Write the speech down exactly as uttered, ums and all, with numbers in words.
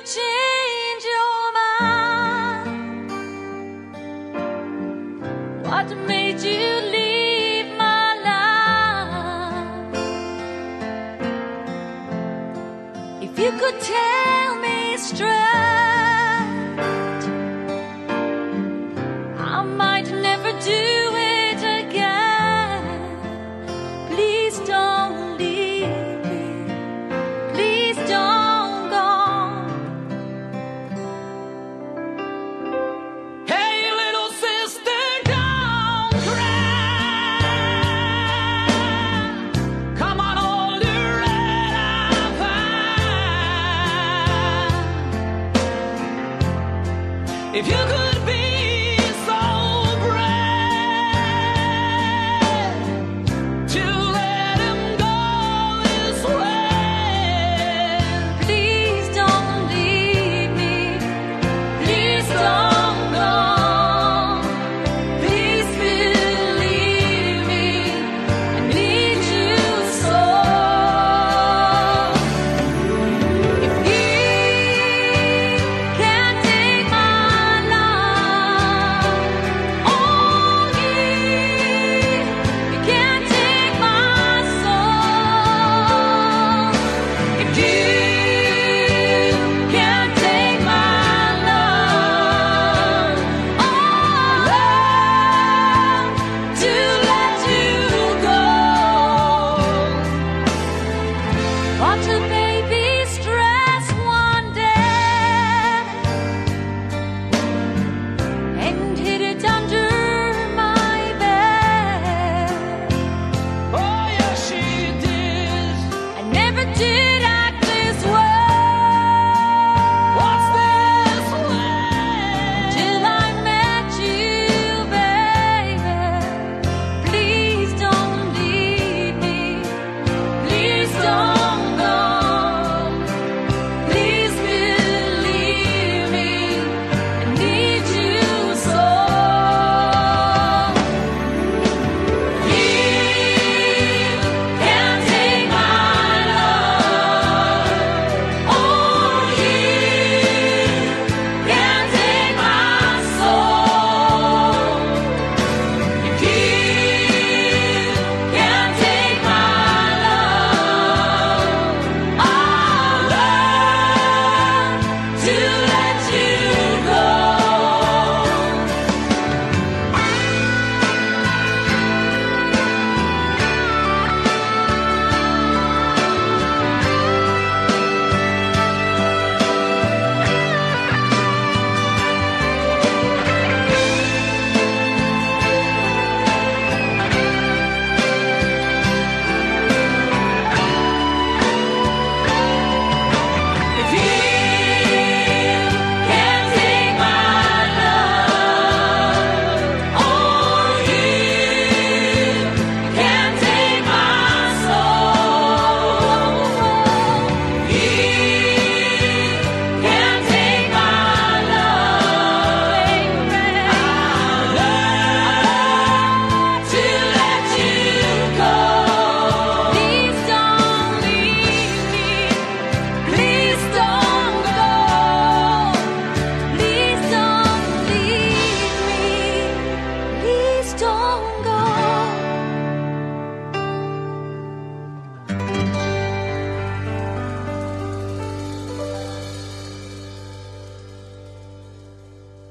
change your mind? What made you leave my life? If you could tell me straight, I might never do it again. Please don't leave me, please don't go. Hey little sister, don't cry. Come on, hold your head up high. If you could